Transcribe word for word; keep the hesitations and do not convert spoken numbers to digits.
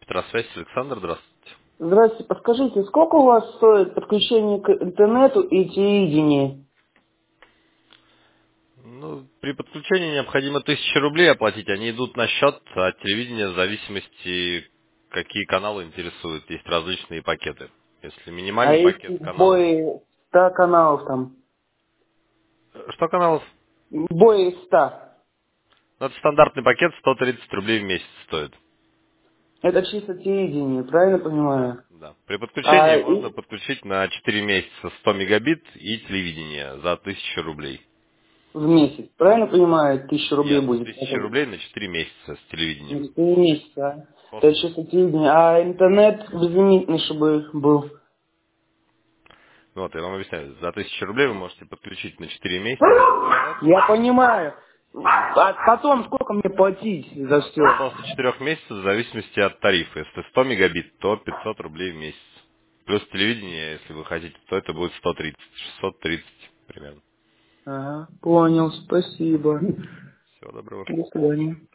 Петросвязь, Александр, здравствуйте. Здравствуйте, подскажите, сколько у вас стоит подключение к интернету и телевидению? Ну, при подключении необходимо тысяча рублей оплатить. Они идут на счет от телевидения в зависимости, какие каналы интересуют. Есть различные пакеты. Если А минимальный пакет если каналов. более ста каналов там? Что каналов? Более ста. Ну, это стандартный пакет, сто тридцать рублей в месяц стоит. Это чисто телевидение, правильно Да, понимаю? да. При А подключении можно и подключить на четыре месяца сто мегабит и телевидение за тысячу рублей. в месяц, правильно понимаю, тысяча рублей Нет, будет? тысяча Это рублей на четыре месяца с телевидением. на четыре месяца. а? Пос- Это чисто телевидение. А интернет безлимитный, чтобы был. Вот, я вам объясняю. За тысячу рублей вы можете подключить на четыре месяца интернет. Я понимаю. И А потом сколько мне платить за по- все? после четырех месяцев, в зависимости от тарифа. Если сто мегабит, то пятьсот рублей в месяц. Плюс телевидение, если вы хотите, то это будет сто тридцать, шестьсот тридцать примерно. Ага, понял, спасибо. Всего доброго. До свидания.